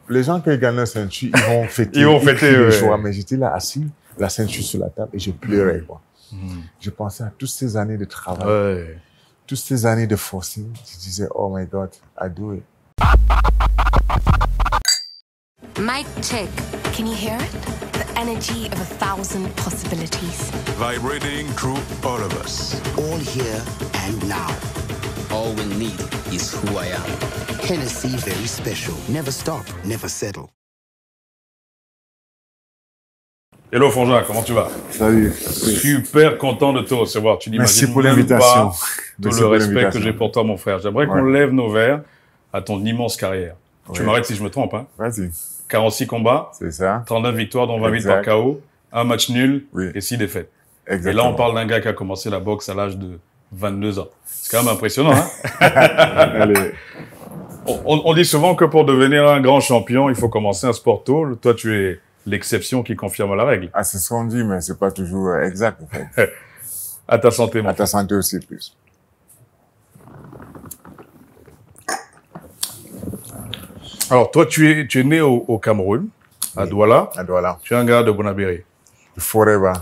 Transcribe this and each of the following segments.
les gens qui gagnent la ceinture, ils vont fêter. Ils vont fêter, le joie. Mais j'étais là assis, la ceinture sur la table, et je pleurais, quoi. Je pensais à toutes ces années de travail, toutes ces années de forcing. Je disais, oh my God, I do it. Mic check. Can you hear it? The energy of 1,000 possibilities. Vibrating through all of us. All here and now. All we need is who I am. Hennessy very special. Never stop, never settle. Hello Frangin, comment tu vas? Salut. Super content de te recevoir. Tu Merci n'imagines pour même l'invitation. pas tout le respect que j'ai pour toi, mon frère. J'aimerais qu'on lève nos verres à ton immense carrière. Tu m'arrêtes si je me trompe, hein? Vas-y. 46 combats, c'est ça. 39 victoires, dont 20 000 par KO, un match nul et 6 défaites. Exactement. Et là, on parle d'un gars qui a commencé la boxe à l'âge de 22 ans. C'est quand même impressionnant, hein? Allez. On dit souvent que pour devenir un grand champion, il faut commencer un sport tôt. Toi, tu es l'exception qui confirme la règle. Ah, c'est ce qu'on dit, mais c'est pas toujours exact, en fait. À ta santé, mon À ta santé aussi, plus. Alors, toi, tu es né au Cameroun, à Douala. À Douala. Tu es un gars de Bonabéry. Forever.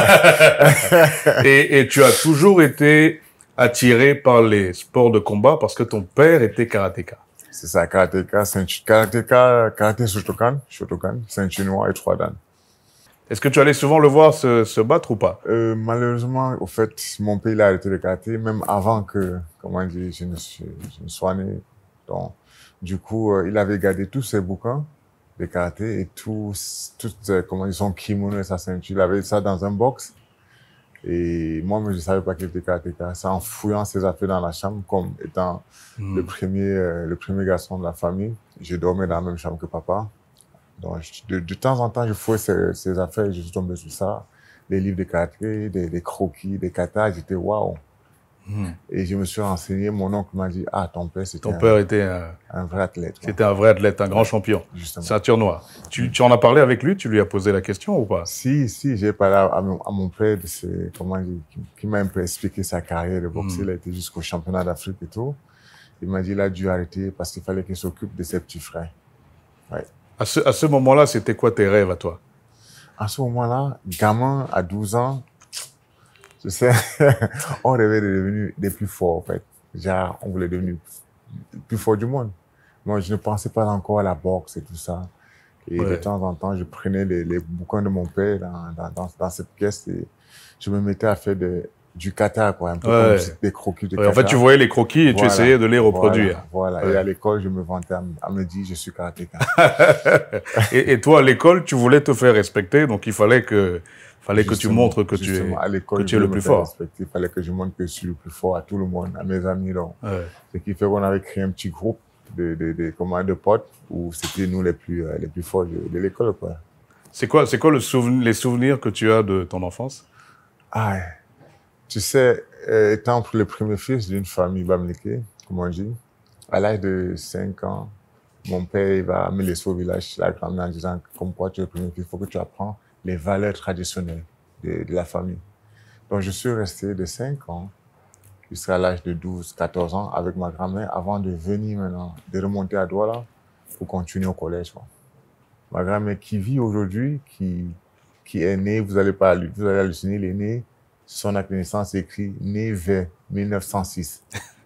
et tu as toujours été attiré par les sports de combat parce que ton père était karatéka. C'est ça, karatéka, karaté Shotokan, ceinture noire et 3 dan. Est-ce que tu allais souvent le voir se battre ou pas? Malheureusement, au fait, mon père il a arrêté le karaté, même avant que, comment dire, je ne sois né. Donc, du coup, il avait gardé tous ses bouquins de karaté et comment dire, son kimono et sa ceinture. Il avait ça dans un box. Et moi, je ne savais pas qu'il était karatéka. C'est en fouillant ses affaires dans la chambre, comme étant le premier garçon de la famille. Je dormais dans la même chambre que papa. Donc, de temps en temps, je fouillais ses affaires et je suis tombé sur ça. Les livres de karaté, des croquis, des katas. J'étais waouh. Et je me suis renseigné. Mon oncle m'a dit, ah, ton père, c'était un vrai athlète. C'était un vrai athlète, un grand champion. Justement. Ceinture noire. Tu en as parlé avec lui? Tu lui as posé la question ou pas? Si, j'ai parlé à mon père qui m'a un peu expliqué sa carrière de boxe. Il a été jusqu'au championnat d'Afrique et tout. Il m'a dit, il a dû arrêter parce qu'il fallait qu'il s'occupe de ses petits frères. Ouais. À ce moment-là, c'était quoi tes rêves à toi? À ce moment-là, gamin, à 12 ans, tu sais, on rêvait de devenir des plus forts, en fait. Genre, on voulait devenir le plus fort du monde. Moi, je ne pensais pas encore à la boxe et tout ça. Et de temps en temps, je prenais les bouquins de mon père dans cette pièce et je me mettais à faire du kata, quoi, un peu comme des croquis de kata. En fait, tu voyais les croquis et tu essayais de les reproduire. Voilà. Et à l'école, je me vantais à me dire, je suis karatéka. et toi, à l'école, tu voulais te faire respecter, donc il fallait que tu montres que tu es le plus fort. Il fallait que je montre que je suis le plus fort à tout le monde, à mes amis. Donc. Ce qui fait qu'on avait créé un petit groupe de potes où c'était nous les plus forts de l'école, quoi. C'est quoi les souvenirs que tu as de ton enfance? Ah, tu sais, étant le premier fils d'une famille bamileke, comme on dit, à l'âge de 5 ans, mon père il va me laisser au village, la grand-mère, en disant comme quoi tu es le premier fils, il faut que tu apprennes les valeurs traditionnelles de la famille. Donc, je suis resté de 5 ans jusqu'à l'âge de 12, 14 ans avec ma grand-mère avant de venir maintenant, de remonter à Douala pour continuer au collège, quoi. Ma grand-mère qui vit aujourd'hui, qui est née, vous allez halluciner, elle est née, son acte de naissance est écrit né vers 1906.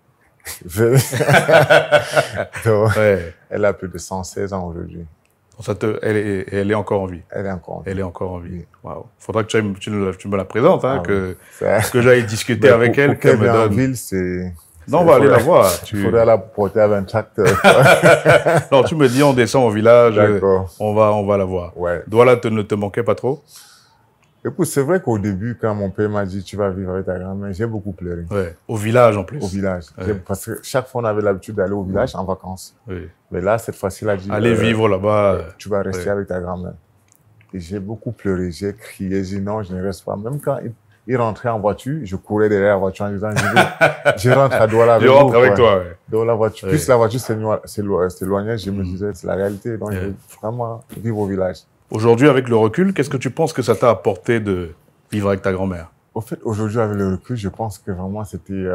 Donc, elle a plus de 116 ans aujourd'hui. Elle est encore en vie. Elle est encore en vie. Elle est encore en vie. Waouh. Faudra que tu me la présentes, hein, que j'aille discuter avec elle. Qu'elle me donne. En ville, c'est. Non, on va aller la voir. Il faudrait la porter avec un tracteur. Non, tu me dis, on descend au village. On va la voir. Ouais. Douala ne te manquait pas trop? Écoute, c'est vrai qu'au début, quand mon père m'a dit tu vas vivre avec ta grand-mère, j'ai beaucoup pleuré. Ouais. Au village en plus. Au village. Parce que chaque fois, on avait l'habitude d'aller au village en vacances. Oui. Mais là, cette fois-ci, il a dit allez vivre là-bas. Tu vas rester avec ta grand-mère. Et j'ai beaucoup pleuré, j'ai crié, j'ai dit non, je ne reste pas. Même quand il rentrait en voiture, je courais derrière la voiture en disant je rentre à Douala avec je rentre avec toi. Donc la voiture, plus la voiture s'éloignait, je me disais c'est la réalité. Donc je veux vraiment vivre au village. Aujourd'hui, avec le recul, qu'est-ce que tu penses que ça t'a apporté de vivre avec ta grand-mère? Au fait, aujourd'hui, avec le recul, je pense que vraiment c'était,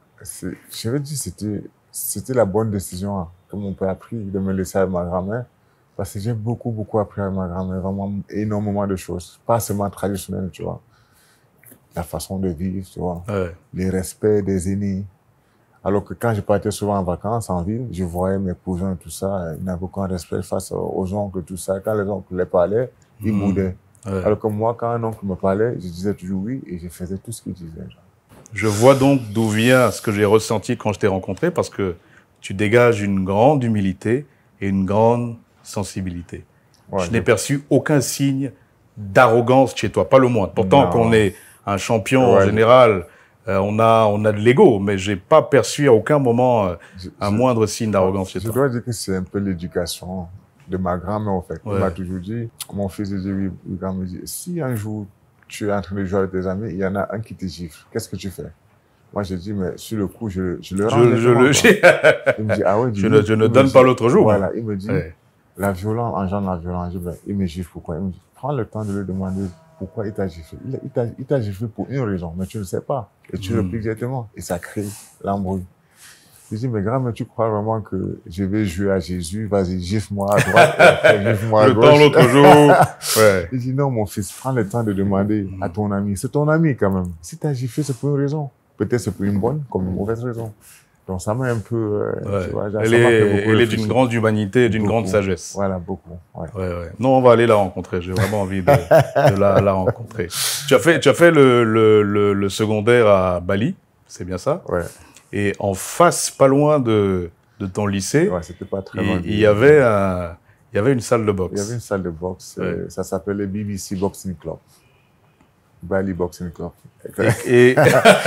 je vais dire, c'était la bonne décision que mon père a pris de me laisser avec ma grand-mère. Parce que j'ai beaucoup appris avec ma grand-mère, vraiment énormément de choses. Pas seulement traditionnelles, tu vois. La façon de vivre, tu vois. Ouais. Les respects des aînés. Alors que quand je partais souvent en vacances en ville, je voyais mes cousins, tout ça, ils n'avaient aucun respect face aux oncles, tout ça. Quand les oncles les parlaient, ils boudaient. Ouais. Alors que moi, quand un oncle me parlait, je disais toujours oui et je faisais tout ce qu'il disait. Genre. Je vois donc d'où vient ce que j'ai ressenti quand je t'ai rencontré, parce que tu dégages une grande humilité et une grande sensibilité. Ouais, je n'ai perçu aucun signe d'arrogance chez toi, pas le moindre. Pourtant, qu'on est un champion en général, on a de l'ego, mais j'ai pas perçu à aucun moment un moindre signe d'arrogance chez toi. Je dois dire que c'est un peu l'éducation de ma grand-mère, en fait. Elle m'a toujours dit, mon fils, il dit, oui, grand-mère me dit, si un jour tu es en train de jouer avec tes amis, il y en a un qui te gifle, qu'est-ce que tu fais? Moi, je dis, mais sur le coup, je le rends. Il me dit, ah ouais, je ne donne pas l'autre jour. Voilà, il me dit, la violence engendre la violence. Je dis, ben, il me gifle pourquoi? Il me dit, prends le temps de lui demander pourquoi il t'a giflé. Il t'a giflé pour une raison, mais tu ne le sais pas. Et tu répliques directement. Et ça crée l'embrouille. Je dis, mais grand-mère, tu crois vraiment que je vais jouer à Jésus? Vas-y, gifle-moi à droite, gifle-moi à gauche. Le temps l'autre jour. Ouais. Il dit, non, mon fils, prends le temps de demander à ton ami. C'est ton ami, quand même. Si t'as giflé, c'est pour une raison. Peut-être c'est pour une bonne comme une mauvaise raison. Donc ça m'a un peu... tu vois, elle est d'une grande humanité et d'une grande sagesse. Voilà, beaucoup. Ouais. Non, on va aller la rencontrer. J'ai vraiment envie de la rencontrer. Tu as fait le secondaire à Bali, c'est bien ça? Ouais. Et en face, pas loin de ton lycée, c'était pas très loin. Il y avait une salle de boxe. Il y avait une salle de boxe. Ça s'appelait BBC Boxing Club. Bali Boxing Club. Et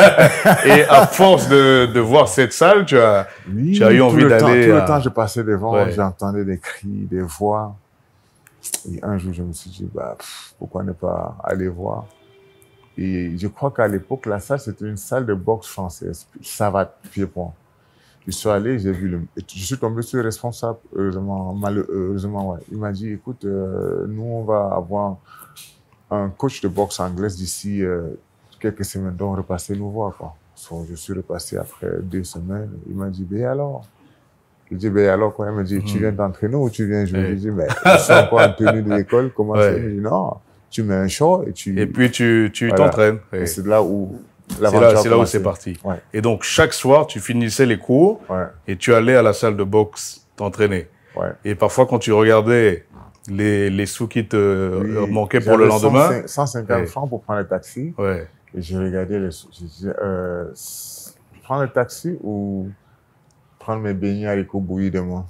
à force de voir cette salle, tu as eu envie d'aller... Tout le temps, je passais devant, j'entendais des cris, des voix. Et un jour, je me suis dit, pourquoi ne pas aller voir? Et je crois qu'à l'époque, la salle, c'était une salle de boxe française. Ça va pied-point. Je suis allé, j'ai vu je suis tombé sur le responsable, heureusement, ouais. Il m'a dit, écoute, nous, on va avoir un coach de boxe anglaise d'ici quelques semaines, donc repasser nous voir, quoi. Je suis repassé après 2 semaines. Il m'a dit, ben alors? Je dis, ben alors quoi? Il m'a dit, tu viens t'entraîner ou tu viens jouer? Je dis, mais je suis encore en tenue de l'école, comment ça? Il m'a dit, non, tu mets un short et tu... Et puis tu t'entraînes. Et c'est là où c'est là où c'est parti. Ouais. Et donc, chaque soir, tu finissais les cours et tu allais à la salle de boxe t'entraîner. Ouais. Et parfois, quand tu regardais les sous qui te manquaient pour le lendemain... 150 francs pour prendre le taxi. Ouais. Et je regardais les sous. Je disais, prendre le taxi ou prendre mes beignets haricots bouillis demain.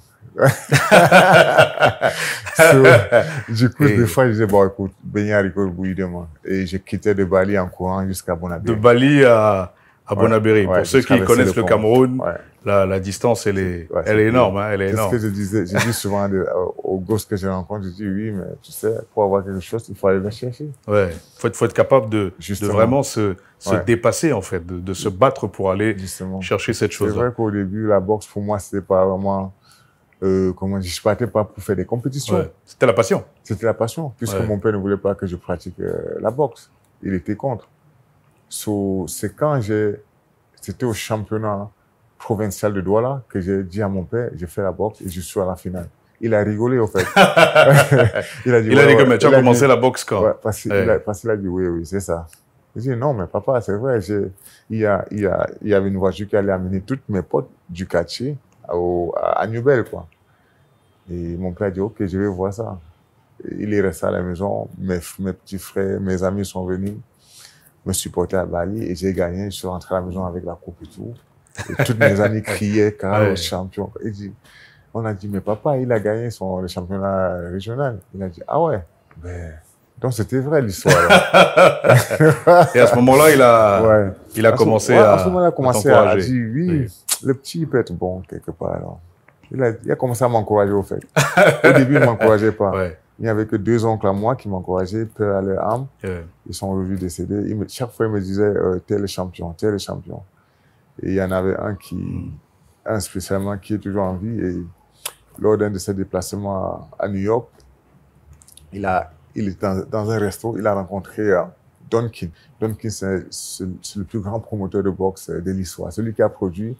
Du coup, des fois, je disais, bon, écoute, beignets haricots bouillis demain. Et je quittais de Bali en courant jusqu'à Bonabéry. De Bali à Bonabéry. Pour ceux qui connaissent le Cameroun, la distance, elle est énorme. Hein, elle est énorme. C'est ce que je dis souvent aux gosses que je rencontre, je dis oui, mais tu sais, pour avoir quelque chose, il faut aller le chercher. Ouais. Faut être capable de vraiment se dépasser, en fait, de se battre pour aller chercher cette chose-là. C'est vrai qu'au début, la boxe, pour moi, c'était pas vraiment, comment dire, je partais pas pour faire des compétitions. Ouais. C'était la passion. C'était la passion, puisque mon père ne voulait pas que je pratique la boxe. Il était contre. C'est quand c'était au championnat provincial de Douala que j'ai dit à mon père, j'ai fait la boxe et je suis à la finale. Il a rigolé, au fait. il a dit que tu as commencé la boxe quand? Ouais, parce qu'il a dit, oui, c'est ça. J'ai dit, non, mais papa, c'est vrai, il y avait une voiture qui allait amener toutes mes potes du quartier à Newbel, quoi. Et mon père a dit, ok, je vais voir ça. Et il est resté à la maison, mes petits frères, mes amis sont venus me supporter à Bali et j'ai gagné. Je suis rentré à la maison avec la coupe et tout. Et toutes mes amies criaient, Carlos, champion. On a dit, mais papa, il a gagné le championnat régional. Il a dit, ah ouais. Donc c'était vrai l'histoire. Et à ce moment-là, il a commencé à à ce moment-là, il a commencé à dire, oui, le petit peut être bon quelque part. Alors. Il a commencé à m'encourager, au fait. Au début, il ne m'encourageait pas. Il n'y avait que 2 oncles à moi qui m'encourageaient, père à leur âme. Ils sont revenus décédés. Chaque fois, il me disait, t'es le champion, t'es le champion. Et il y en avait un spécialement qui est toujours en vie. Et lors d'un de ses déplacements à New York, il était dans un resto, il a rencontré Don King. Don King, c'est le plus grand promoteur de boxe de l'histoire. Celui qui a produit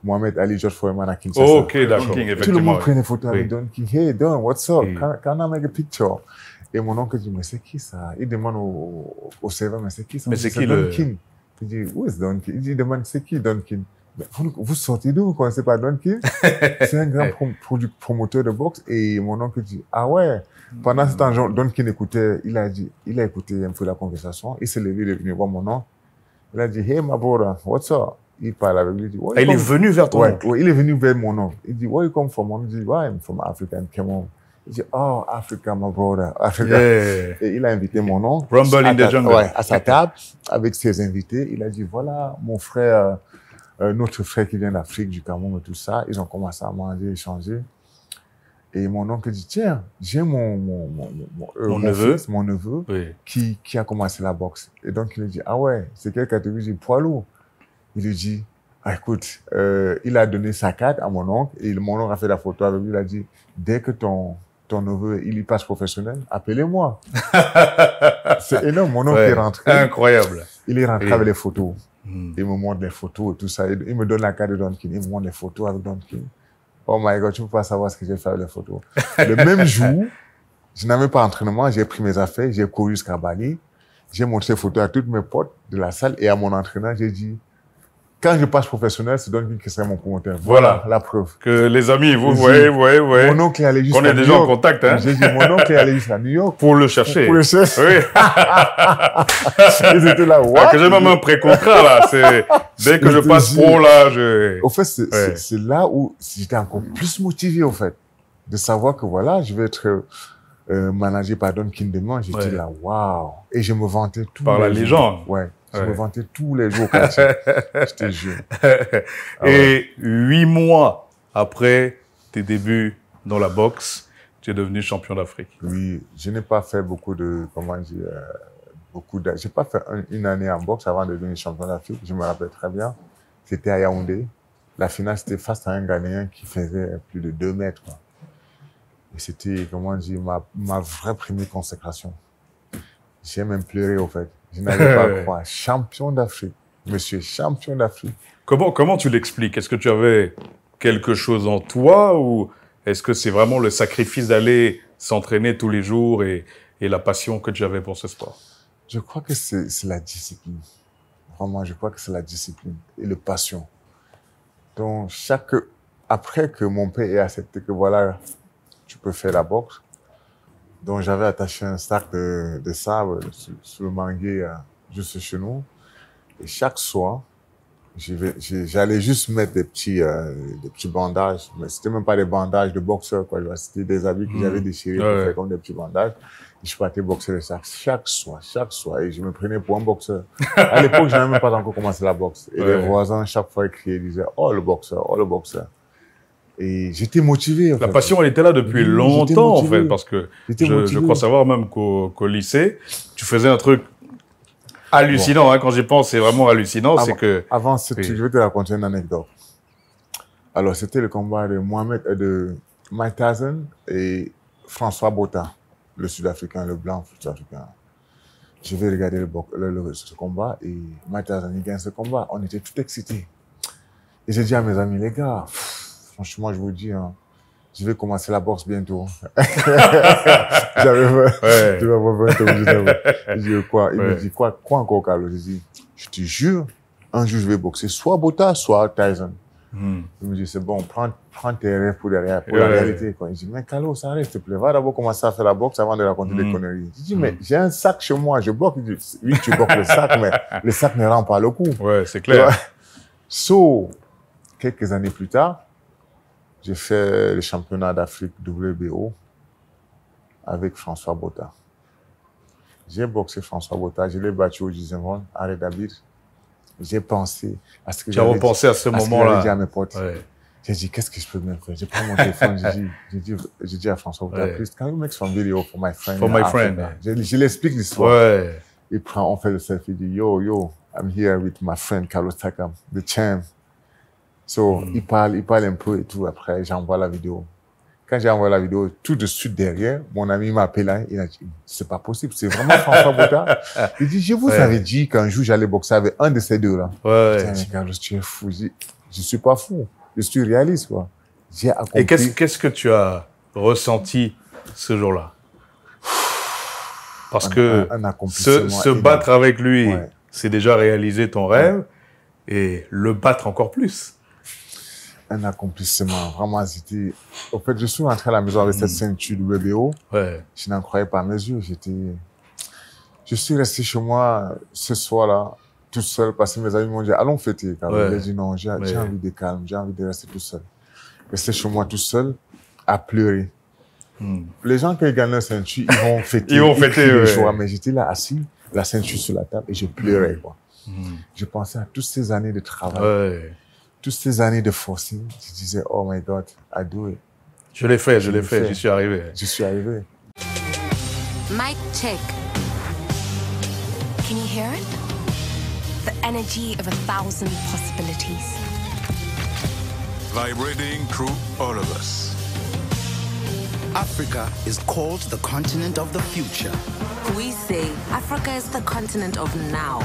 Mohamed Ali, George Foreman à Kinshasa. Oh, ok, d'accord. Tout le monde prenait photo avec Don King. Hey, Don, what's up? Can I make a picture? Et mon oncle dit, mais c'est qui ça? Il demande au serveur, mais c'est qui ça? Mais c'est qui Don King. Il dit, où est Don King? Il demande, c'est qui Don King? Vous sortez d'où? Vous connaissez pas Don King? C'est un grand promoteur de boxe. Et mon oncle dit, ah ouais. Pendant ce temps, Don King écoutait, il a écouté un peu la conversation. Il s'est levé, il est venu voir mon oncle. Il a dit, hey, my brother, what's up? Il parle avec lui, il dit, il est venu vers ton oncle? Oui, il est venu vers mon oncle. Il dit, where you come from? On dit, well, I'm from Africa, and come on. Il dit, oh, Africa, my brother, Africa. Yeah. Et il a invité mon oncle. Rumble in the jungle. Ouais, à sa table, avec ses invités. Il a dit, voilà, mon frère, notre frère qui vient d'Afrique, du Cameroun et tout ça. Ils ont commencé à manger, échanger. Et mon oncle dit, tiens, j'ai mon neveu, fils, mon neveu, oui, qui a commencé la boxe. Et donc, il lui dit, ah ouais, c'est quelle catégorie? Il dit, poids lourd. Il lui dit, ah, écoute, il a donné sa carte à mon oncle, et mon oncle a fait la photo avec lui. Il a dit, dès que ton neveu, il y passe professionnel, appelez-moi. C'est énorme. Mon oncle est rentré. Incroyable. Il est rentré avec les photos. Il me montre les photos et tout ça. Il me donne la carte de Don King. Il me montre les photos avec Don King. Oh my God, tu peux pas savoir ce que j'ai fait avec les photos. Le même jour, je n'avais pas d'entraînement, j'ai pris mes affaires, j'ai couru jusqu'à Bali. J'ai montré les photos à toutes mes potes de la salle et à mon entraîneur, j'ai dit, quand je passe professionnel, c'est Don King qui serait mon promoteur. Voilà la preuve. Que les amis, vous voyez. Mon oncle est allé jusqu'à New York. On est déjà en contact, hein. J'ai dit, mon oncle est allé jusqu'à New York. Pour le chercher. Pour le chercher. Oui. Ils étaient là, what? Que j'ai même un pré-contrat, là. Dès que je passe pro, là, Au fait, c'est là où j'étais encore plus motivé, au fait, de savoir que voilà, je vais être managé par Don King demain. J'étais là, waouh. Et je me vantais tous les jours. Par la légende. Ouais. Je me vantais tous les jours quand je te jure. Et 8 mois après tes débuts dans la boxe, tu es devenu champion d'Afrique. Oui, je n'ai pas fait beaucoup de, j'ai pas fait une année en boxe avant de devenir champion d'Afrique. Je me rappelle très bien. C'était à Yaoundé. La finale, c'était face à un Ghanéen qui faisait plus de 2 mètres, quoi. Et c'était, ma vraie première consécration. J'ai même pleuré, au fait. Je n'avais pas à croire. Champion d'Afrique. Monsieur champion d'Afrique. Comment tu l'expliques? Est-ce que tu avais quelque chose en toi ou est-ce que c'est vraiment le sacrifice d'aller s'entraîner tous les jours et la passion que tu avais pour ce sport? Je crois que c'est la discipline. Vraiment, je crois que c'est la discipline et la passion. Donc, après que mon père ait accepté que voilà, tu peux faire la boxe, donc j'avais attaché un sac de sable sur le manguier juste chez nous. Et chaque soir, j'allais juste mettre des petits bandages. Mais c'était même pas des bandages de boxeur, quoi. C'était des habits que j'avais déchirés pour faire comme des petits bandages. Et je partais boxer le sac chaque soir. Et je me prenais pour un boxeur. À l'époque, je n'avais même pas encore commencé la boxe. Et les voisins, chaque fois, ils criaient, ils disaient, oh, le boxeur, oh, le boxeur. Et j'étais motivé. La passion, elle était là depuis longtemps, en fait, parce que je crois savoir même qu'au lycée, tu faisais un truc hallucinant. Hein, quand j'y pense, c'est vraiment hallucinant. Avant, je vais te raconter une anecdote. Alors, c'était le combat de Mike Tyson et François Botha, le Sud-Africain, le blanc Sud-Africain. Je vais regarder ce combat et Mike Tyson, il gagne ce combat. On était tout excités. Et j'ai dit à mes amis, les gars, franchement, je vous dis, hein, je vais commencer la boxe bientôt. J'avais 20 ans. Je dis quoi? Il me dit quoi encore, Carlos? Je dis, je te jure, un jour je vais boxer soit Botha, soit Tyson. Il me dit, c'est bon, prends tes rêves pour la réalité, quoi. Il dit, mais Carlos, arrête, s'il te plaît, va d'abord commencer à faire la boxe avant de raconter des conneries. Je dis, mais j'ai un sac chez moi, je boxe. Il dit, oui, tu boxes le sac, mais le sac ne rend pas le coup. Ouais, c'est clair. Quelques années plus tard, j'ai fait le championnat d'Afrique WBO avec François Botha. J'ai boxé François Botha, je l'ai battu au 10e round, à Red Abir. J'ai pensé à ce que j'avais dit. Tu as repensé à ce moment-là. J'ai dit à mes potes. Ouais. J'ai dit, qu'est-ce que je peux bien faire? J'ai pris mon téléphone, j'ai dit à François Botha, please, can you make some video for my friend? For my friend. Je l'explique l'histoire. Ouais. On fait le selfie, il dit, yo, I'm here with my friend Carlos Takam, the champ. Il parle un peu et tout. Après, j'envoie la vidéo. Quand j'ai envoyé la vidéo, tout de suite derrière, mon ami m'a appelé, il a dit, c'est pas possible, c'est vraiment François Botha. Il dit, je vous avais dit qu'un jour j'allais boxer avec un de ces deux-là. Ouais. J'ai dit, Carlos, tu es fou. je suis pas fou. Je suis réaliste, quoi. J'ai accompli... Et qu'est-ce que tu as ressenti ce jour-là? Parce que se battre avec lui, c'est déjà réaliser ton rêve, et le battre encore plus. Un accomplissement, vraiment, c'était... Au fait, je suis rentré à la maison avec cette ceinture de WBO. Je n'en croyais pas à mes yeux. Je suis resté chez moi ce soir-là, tout seul, parce que mes amis m'ont dit, allons fêter. J'ai dit non, j'ai envie de calme, j'ai envie de rester tout seul. Rester chez moi tout seul, à pleurer. Les gens, quand ils gagnent leur ceinture, ils vont fêter. Ils vont fêter, le jour. Mais j'étais là assis, la ceinture sur la table, et je pleurais, quoi. Je pensais à toutes ces années de travail, toutes ces années de forcing. Je disais, oh my God, I do it. Je l'ai fait, j'y suis arrivé. Je suis arrivé. Mic check. Can you hear it? The energy of 1,000 possibilities. Vibrating through all of us. Africa is called the continent of the future. We say Africa is the continent of now.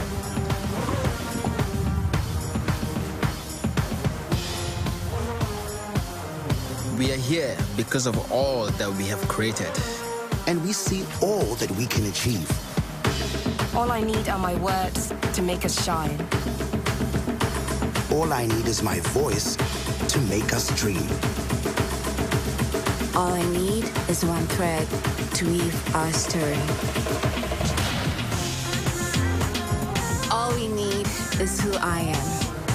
We are here because of all that we have created. And we see all that we can achieve. All I need are my words to make us shine. All I need is my voice to make us dream. All I need is one thread to weave our story. All we need is who I am.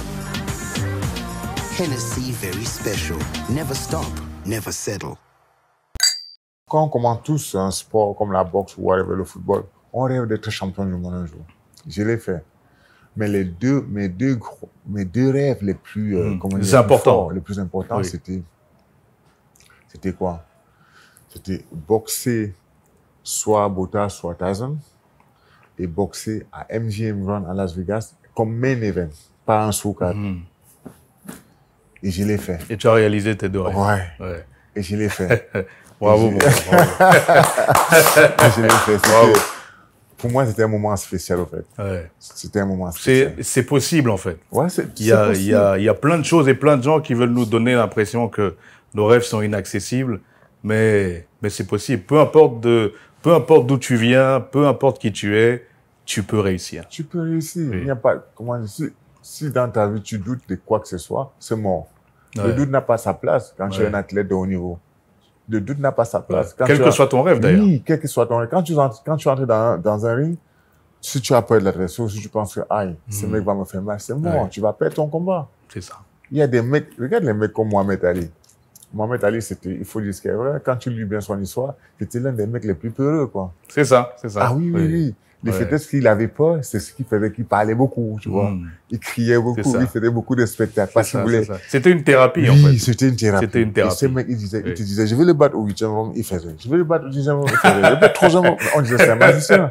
Hennessy very special. Never stop, never settle. Quand on commence tous un sport comme la boxe ou whatever, le football, on rêve d'être champion du monde un jour. Je l'ai fait. Mais mes deux rêves les plus importants, c'était quoi? C'était boxer soit Bottas, soit Tyson, et boxer à MGM Grand à Las Vegas comme main event, pas un sous-card. Et je l'ai fait. Et tu as réalisé tes deux rêves. Ouais. Et je l'ai fait. Bravo. Et je l'ai fait. Bravo. Pour moi, c'était un moment spécial, en fait. C'était un moment spécial. C'est possible, en fait. Ouais, il y a plein de choses et plein de gens qui veulent nous donner l'impression que nos rêves sont inaccessibles, mais c'est possible. Peu importe d'où tu viens, peu importe qui tu es, tu peux réussir. Tu peux réussir. Oui. Il n'y a pas, comment dire, si dans ta vie tu doutes de quoi que ce soit, c'est mort. Le doute n'a pas sa place quand tu es un athlète de haut niveau. Le doute n'a pas sa place. Quel que soit ton rêve, d'ailleurs. Oui, quel que soit ton rêve. Quand tu entres dans un ring, si tu as peur de l'adversaire, si tu penses que, aïe, ce mec va me faire mal, c'est mort. Tu vas perdre ton combat. C'est ça. Il y a des mecs, regarde les mecs comme Mohamed Ali. Mohamed Ali, il faut dire ce qu'il est vrai. Quand tu lis bien son histoire, c'était l'un des mecs les plus peureux, quoi. C'est ça. Ah oui. Le fait est qu'il avait peur, c'est ce qui faisait qu'il parlait beaucoup, tu vois. Il criait beaucoup, il faisait beaucoup de spectacles. Parce qu'il voulait... C'était une thérapie, en fait. Oui, c'était une thérapie. Et ce mec, il te disait, je vais le battre au 8e round, il faisait. Je vais le battre au 10e round, il faisait. Je vais le battre au 3e round. On disait, c'est un magicien.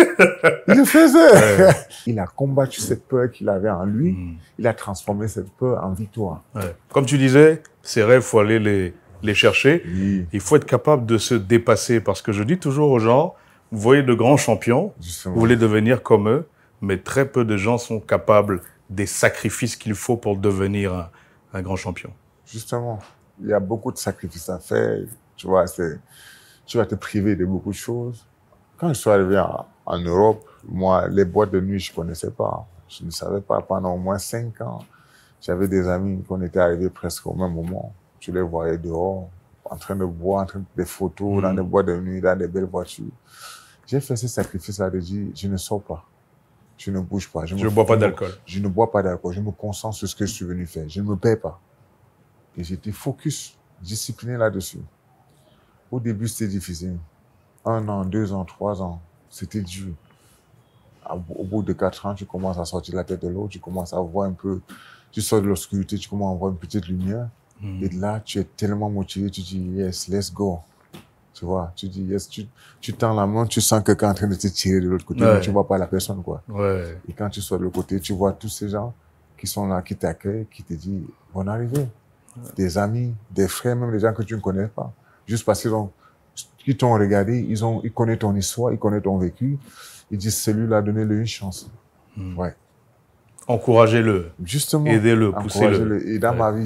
Il le faisait. Il a combattu cette peur qu'il avait en lui. Il a transformé cette peur en victoire. Comme tu disais, ces rêves, il faut aller les chercher. Il faut être capable de se dépasser. Parce que je dis toujours aux gens, vous voyez de grands champions, vous voulez devenir comme eux, mais très peu de gens sont capables des sacrifices qu'il faut pour devenir un grand champion. Justement, il y a beaucoup de sacrifices à faire. Tu vois, tu vas te priver de beaucoup de choses. Quand je suis arrivé en Europe, moi, les boîtes de nuit, je connaissais pas. Je ne savais pas pendant au moins 5 ans. J'avais des amis qu'on était arrivés presque au même moment. Tu les voyais dehors, en train de boire, en train de faire des photos dans des boîtes de nuit, dans des belles voitures. J'ai fait ce sacrifice-là de dire, je ne sors pas, je ne bouge pas. Je ne bois pas d'alcool. Je ne bois pas d'alcool, je me concentre sur ce que je suis venu faire. Je ne me perds pas. Et j'étais focus, discipliné là-dessus. Au début, c'était difficile. 1 an, 2 ans, 3 ans, c'était dur. Au bout de 4 ans, tu commences à sortir la tête de l'eau, tu commences à voir un peu, tu sors de l'obscurité, tu commences à voir une petite lumière. Et là, tu es tellement motivé, tu dis, yes, let's go. Tu vois, tu dis, yes, tu tends la main, tu sens que quelqu'un est en train de te tirer de l'autre côté, mais tu vois pas la personne, quoi. Et quand tu sors de l'autre côté, tu vois tous ces gens qui sont là, qui t'accueillent, qui te disent, bonne arrivée. Des amis, des frères, même des gens que tu ne connais pas. Juste parce qu'ils t'ont regardé, ils connaissent ton histoire, ils connaissent ton vécu. Ils disent, celui-là, donnez-lui une chance. Ouais. Encouragez-le. Justement. Aidez-le, poussez-le. Et dans ma vie,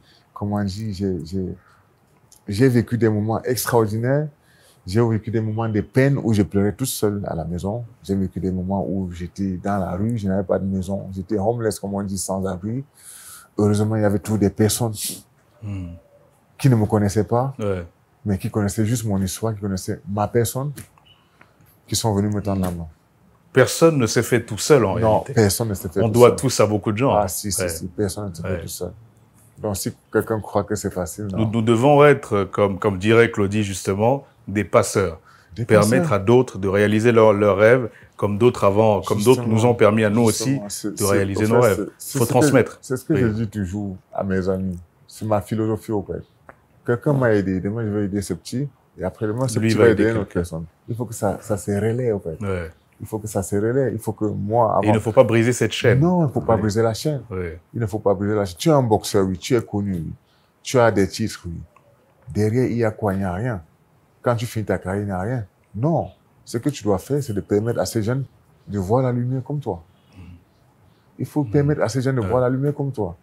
j'ai vécu des moments extraordinaires. J'ai vécu des moments de peine où je pleurais tout seul à la maison. J'ai vécu des moments où j'étais dans la rue, je n'avais pas de maison. J'étais homeless, comme on dit, sans abri. Heureusement, il y avait toujours des personnes qui ne me connaissaient pas, mais qui connaissaient juste mon histoire, qui connaissaient ma personne, qui sont venus me tendre la main. Personne ne s'est fait tout seul en réalité. Non, personne ne s'est fait tout seul. On doit tous à beaucoup de gens. Ah si, personne ne s'est fait tout seul. Donc si quelqu'un croit que c'est facile, non. Nous devons être, comme dirait Claudie justement, des passeurs. Permettre à d'autres de réaliser leurs rêves, comme d'autres nous ont permis à nous aussi de réaliser nos rêves. Il faut transmettre. C'est ce que je dis toujours à mes amis. C'est ma philosophie au fait. Quelqu'un m'a aidé, demain je vais aider ce petit, et après demain ce petit va aider une autre personne. Il faut que ça se relaie au fait. Il faut que ça se relaie. Il faut que moi... Et il ne faut pas briser cette chaîne. Non, il ne faut pas briser la chaîne. Il ne faut pas briser la chaîne. Tu es un boxeur, oui. Tu es connu, oui. Tu as des titres, oui. Derrière, il y a quoi? Il n'y a rien. Quand tu finis ta carrière, il n'y a rien. Non. Ce que tu dois faire, c'est de permettre à ces jeunes de voir la lumière comme toi. Il faut permettre à ces jeunes de voir la lumière comme toi.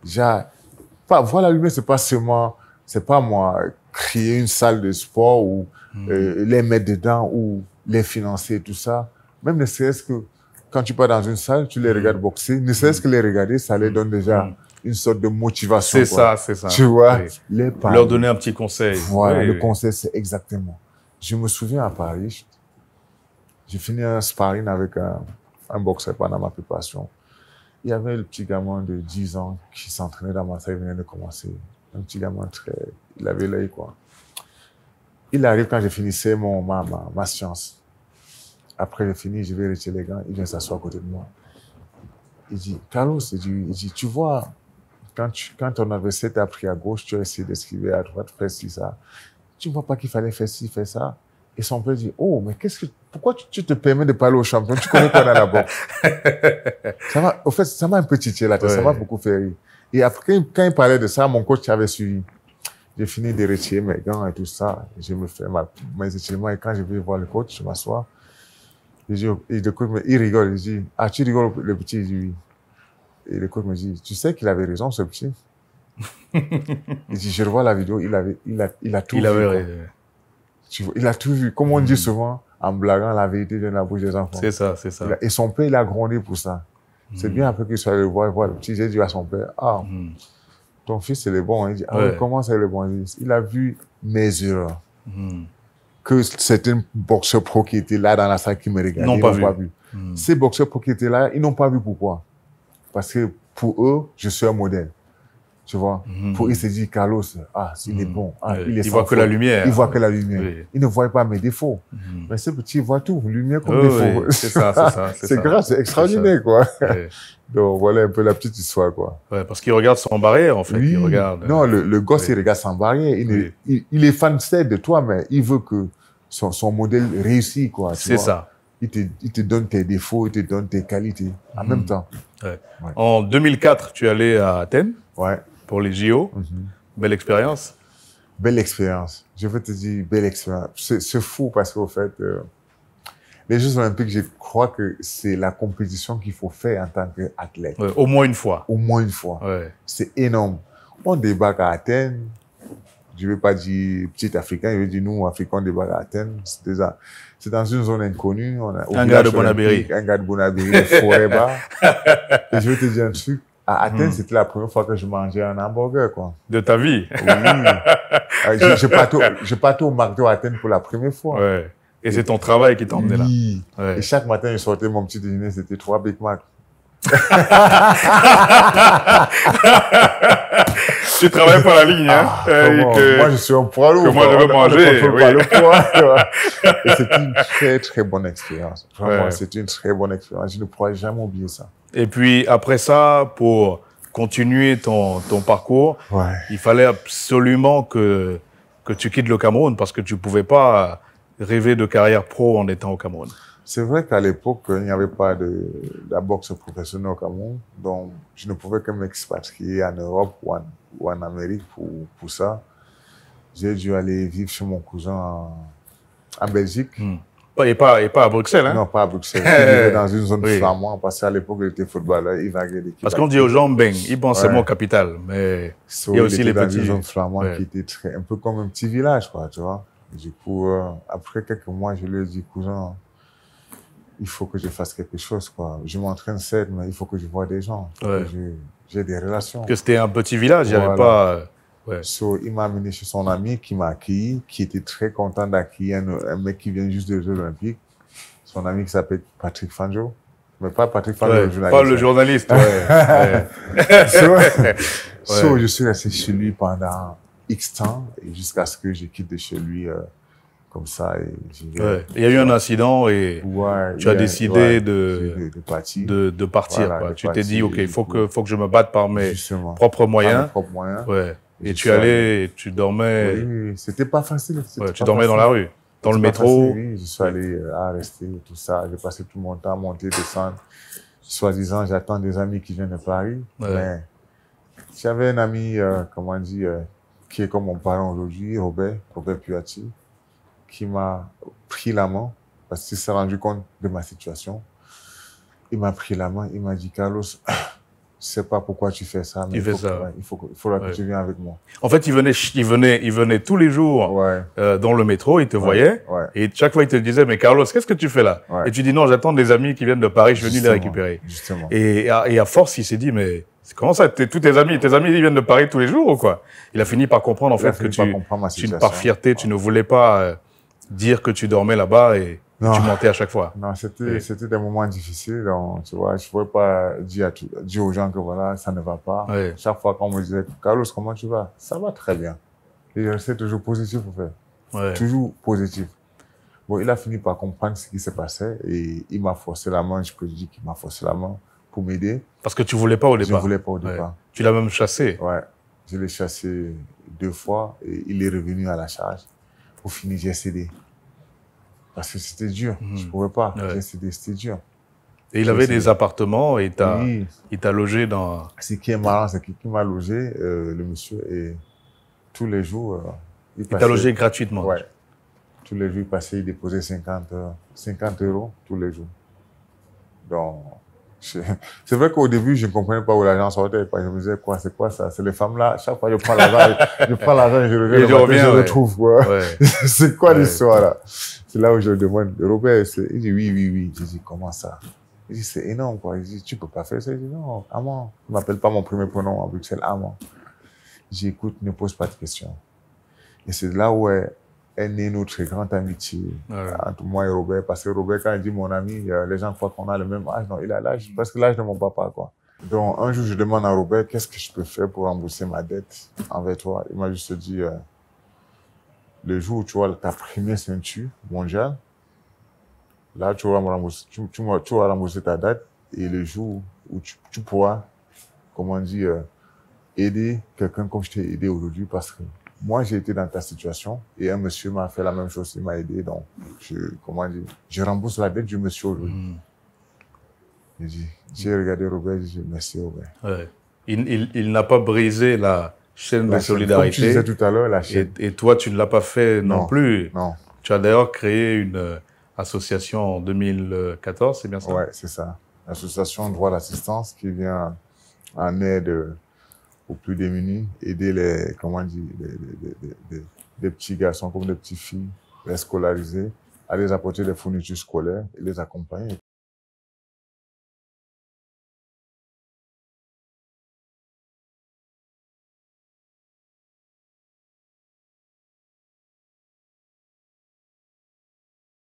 Voir la lumière, c'est pas moi créer une salle de sport ou les mettre dedans ou les financer et tout ça. Même ne serait-ce que quand tu pars dans une salle, tu les regardes boxer, ne serait-ce que les regarder, ça les donne déjà une sorte de motivation. C'est ça. Tu vois, leur donner un petit conseil. Voilà, le conseil, c'est exactement. Je me souviens à Paris, j'ai fini un sparring avec un boxeur pendant ma préparation. Il y avait le petit gamin de 10 ans qui s'entraînait dans ma salle, il venait de commencer. Un petit gamin il avait l'œil, quoi. Il arrive quand j'ai finissé ma science. Après, j'ai fini, je vais retirer les gants, il vient s'asseoir à côté de moi. Il dit, Carlos, il dit, tu vois, quand ton adversaire t'a pris à gauche, tu as essayé d'esquiver à droite, faire ci, ça. Tu ne vois pas qu'il fallait faire ci, faire ça. Et son père dit, oh, mais pourquoi tu te permets de parler au champion? Tu connais pas dans la boxe. Au fait, ça m'a un peu titillé la tête, ça m'a beaucoup fait rire. Et après, quand il parlait de ça, mon coach avait suivi. J'ai fini de retirer mes gants et tout ça. Je me fais mes étirements et quand je vais voir le coach, je m'assois. Le coach il rigole, il dit, ah, tu rigoles, le petit? Il dit oui. Et le coach me dit, tu sais qu'il avait raison, ce petit? Il dit, je revois la vidéo, il a tout vu. Il a tout vu. Comme on dit souvent, en blaguant, la vérité vient de la bouche des enfants. C'est ça. Et son père, il a grondé pour ça. C'est bien après qu'il soit allé le voir le petit. J'ai dit à son père, ah, ton fils, c'est le bon. Il dit, ah, comment c'est le bon? Il a vu mes erreurs. Que certains boxeurs pro qui étaient là dans la salle qui me regardaient, ils n'ont pas vu. Ces boxeurs pro qui étaient là, ils n'ont pas vu pourquoi. Parce que pour eux, je suis un modèle. Tu vois, pour eux, ils se disent, Carlos, ah, il est bon. Ah, il voit que la lumière. Il voit que la lumière. Oui. Il ne voit pas mes défauts. Mais ce petit, il voit tout, lumière comme défaut. C'est ça. C'est grave, c'est extraordinaire, quoi. Donc, voilà un peu la petite histoire, quoi. Ouais, parce qu'il regarde sans barrière, en fait. Oui. Il regarde. Non, le gosse, il regarde sans barrière. Il est fan de toi, mais il veut que son modèle réussisse, quoi. C'est ça. Il te donne tes défauts, il te donne tes qualités en même temps. Ouais. En 2004, tu es allé à Athènes. Pour les JO. Belle expérience. Belle expérience. Je veux te dire, belle expérience. C'est fou parce qu'au fait, les Jeux Olympiques, je crois que c'est la compétition qu'il faut faire en tant qu'athlète. Au moins une fois. Au moins une fois. C'est énorme. On débarque à Athènes. Je ne veux pas dire petit Africain, je veux dire nous, Africains, on débarque à Athènes. C'est dans une zone inconnue. Un gars de Bonabéry. Un gars de Bonabéry, de Forêt-Bas. Et je veux te dire un truc. À Athènes, c'était la première fois que je mangeais un hamburger, quoi. De ta vie? Oui. J'ai parti au McDo à Athènes pour la première fois. Ouais. Et c'est ton travail qui t'a emmené là. Oui. Et chaque matin, je sortais mon petit déjeuner, c'était 3 Big Mac. Tu travailles pour la ligne, hein? Moi, je suis un poids lourd. Que moi, je veux manger. Pas le poids, et c'est une très, très bonne expérience. Vraiment, c'est une très bonne expérience. Je ne pourrais jamais oublier ça. Et puis, après ça, pour continuer ton parcours, il fallait absolument que tu quittes le Cameroun parce que tu ne pouvais pas rêver de carrière pro en étant au Cameroun. C'est vrai qu'à l'époque, il n'y avait pas de la boxe professionnelle au Cameroun. Donc, je ne pouvais que m'expatrier en Europe ou en Amérique pour ça. J'ai dû aller vivre chez mon cousin en Belgique. Et pas à Bruxelles, hein? Non, pas à Bruxelles. Il vivait dans une zone flamande, parce qu'à l'époque, il était footballeur, il vaguait l'équipe. Parce qu'on dit aux gens Beng, ils pensent seulement au capital, mais il y a aussi les petits. Dans une zone flamande qui était un peu comme un petit village, quoi, tu vois. Du coup, après quelques mois, je lui ai dit, cousin, il faut que je fasse quelque chose, quoi. Je m'entraîne certes, mais il faut que je voie des gens. J'ai des relations. Que c'était un petit village, il n'y avait pas... So, il m'a amené chez son ami qui m'a accueilli, qui était très content d'accueillir un mec qui vient juste des Jeux Olympiques. Son ami qui s'appelle Patrick Fanjo. Mais pas Patrick Fanjo, le journaliste. Pas le journaliste, So, je suis resté chez lui pendant X temps, et jusqu'à ce que je quitte de chez lui comme ça. Il y a eu un incident et tu as décidé de partir. Voilà, quoi. Tu t'es dit, OK, il faut que je me batte par mes propres moyens. Et tu allais, tu dormais... Oui, c'était pas facile. Tu dormais dans la rue, dans le métro. Oui, je suis allé à rester, tout ça. J'ai passé tout mon temps à monter, descendre. Soi-disant, j'attends des amis qui viennent de Paris. Mais j'avais un ami, comment dire, qui est comme mon parent aujourd'hui, Robert Puati, qui m'a pris la main parce qu'il s'est rendu compte de ma situation. Il m'a pris la main, il m'a dit, Carlos, je sais pas pourquoi tu fais ça, mais il faudra que tu viennes avec moi. En fait, il venait tous les jours dans le métro, il te voyait, et chaque fois il te disait, mais Carlos, qu'est-ce que tu fais là? Et tu dis, non, j'attends des amis qui viennent de Paris, je suis venu les récupérer. Justement. Et à force, il s'est dit, mais comment ça, tous tes amis ils viennent de Paris tous les jours ou quoi? Il a fini par comprendre en fait que par fierté, tu ne voulais pas dire que tu dormais là-bas et tu montais à chaque fois. Non, c'était des moments difficiles. Donc, tu vois, je ne pouvais pas dire aux gens que voilà, ça ne va pas. Chaque fois qu'on me disait, Carlos, comment tu vas? Ça va très bien. Et je restais toujours positif, en fait. Toujours positif. Bon, il a fini par comprendre ce qui se passait et il m'a forcé la main. Je peux dire qu'il m'a forcé la main pour m'aider. Parce que tu ne voulais pas au départ. Je ne voulais pas au départ. Tu l'as même chassé. Ouais. Je l'ai chassé 2 fois et il est revenu à la charge. Pour finir, j'ai cédé. Parce que c'était dur. Je ne pouvais pas. J'ai cédé, c'était dur. Et il avait des appartements et il t'a logé dans... Ce qui est marrant, c'est qu'il m'a logé, le monsieur, et tous les jours... il t'a logé gratuitement? Ouais. Tous les jours, il passait, il déposait 50 € tous les jours. Donc, c'est vrai qu'au début, je ne comprenais pas où l'argent sortait. Je me disais, c'est quoi ça? C'est les femmes-là. Chaque fois, je prends l'argent et je reviens, je retrouve. C'est quoi l'histoire là? C'est là où je demande, Robert, il dit oui. Je dis, comment ça? Il dit, c'est énorme, quoi. Il dit, tu peux pas faire ça? Je dis, non, Amand. Il m'appelle pas mon premier prénom à Bruxelles, Amand. Je dis, écoute, ne pose pas de questions. Et c'est là où est née notre grande amitié entre moi et Robert. Parce que Robert, quand il dit mon ami, les gens croient qu'on a le même âge. Non, il a l'âge, parce que l'âge de mon papa, quoi. Donc, un jour, je demande à Robert, qu'est-ce que je peux faire pour rembourser ma dette envers toi? Il m'a juste dit, le jour où tu auras ta première ceinture mondiale, là, tu auras remboursé ta dette, et le jour où tu pourras, comment dire, aider quelqu'un comme je t'ai aidé aujourd'hui, parce que moi, j'ai été dans ta situation, et un monsieur m'a fait la même chose, il m'a aidé, donc, je rembourse la dette du monsieur aujourd'hui. J'ai regardé Robert, j'ai dit, merci Robert. Il n'a pas brisé la chaîne de solidarité. Comme tu disais tout à l'heure, la chaîne. Et toi, tu ne l'as pas fait non plus. Non. Tu as d'ailleurs créé une association en 2014, c'est bien ça? Ouais, c'est ça. L'association Droit d'assistance qui vient en aide aux plus démunis, aider les petits garçons comme des petites filles, les scolariser, à les apporter des fournitures scolaires et les accompagner.